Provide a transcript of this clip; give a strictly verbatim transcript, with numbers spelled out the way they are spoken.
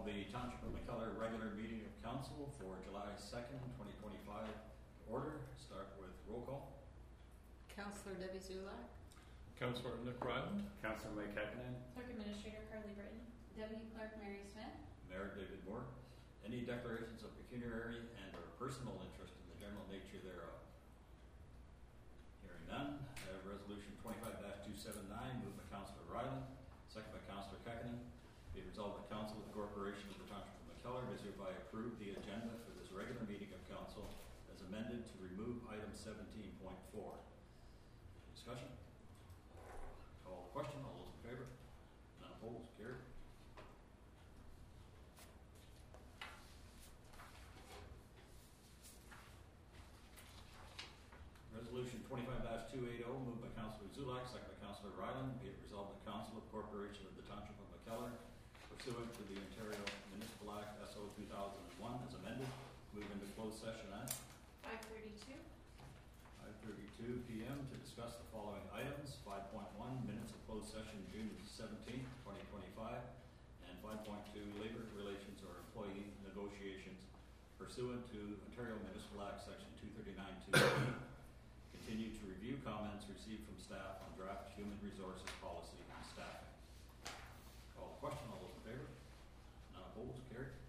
call the Township of McKellar regular meeting of council for July second, twenty twenty-five to order. Start with roll call. Councillor Debbie Zulak. Councillor Nick Ryland. Councillor Mike Kekkonen. Clerk Administrator Carly Britton. Deputy Clerk Mary Smith. Mayor David Moore. Any declarations of pecuniary and or personal interest in the general nature thereof? Hearing none. Uh, resolution twenty-five dash two seventy-nine moved by Councillor Ryland, second by Councillor Kekkonen. Be it resolved by Council of the Corporation of the Township of McKellar does hereby approve the agenda for this regular meeting of council as amended to remove item seventeen point four. Discussion? Call the question. All those in favor? None opposed? Carried. Resolution twenty-five dash two eighty moved by Councillor Zulak, second by Councillor Ryland. Be it resolved by Council of the Corporation of the Township of McKellar pursuant to the Ontario Municipal Act S O two thousand one as amended, move into closed session at five thirty-two. five thirty-two p m to discuss the following items. five point one, minutes of closed session June seventeenth, twenty twenty-five, and five point two, labor relations or employee negotiations pursuant to Ontario Municipal Act section two thirty-nine two B. Continue to review comments received from staff on draft human resources policy and staffing. Call the question. All those in favor? None opposed? Carried.